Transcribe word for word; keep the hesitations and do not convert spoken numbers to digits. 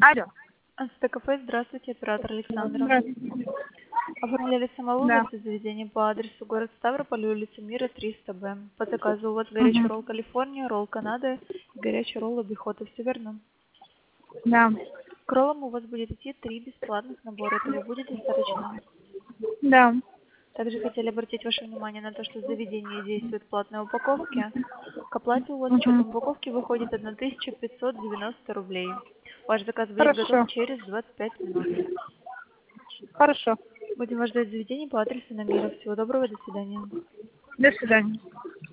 Алло. Астакафе, здравствуйте, оператор Александра. Здравствуйте. Оформляли самовывоз Да. из заведения по адресу город Ставрополь, улица Мира, триста Б. По заказу у вас горячий Угу. ролл Калифорния, ролл Канада и горячий ролл обихода. Все верно? Да. К роллам у вас будет идти три бесплатных набора. Этого будет достаточно. Да. Также хотели обратить ваше внимание на то, что в заведении действуют платные упаковки. К оплате у вас счетом Угу. упаковки выходит тысяча пятьсот девяносто рублей. Ваш заказ будет готов Хорошо. через двадцать пять минут. Хорошо. Будем вас ждать в заведении по адресу на Мира. Всего доброго, до свидания. До свидания.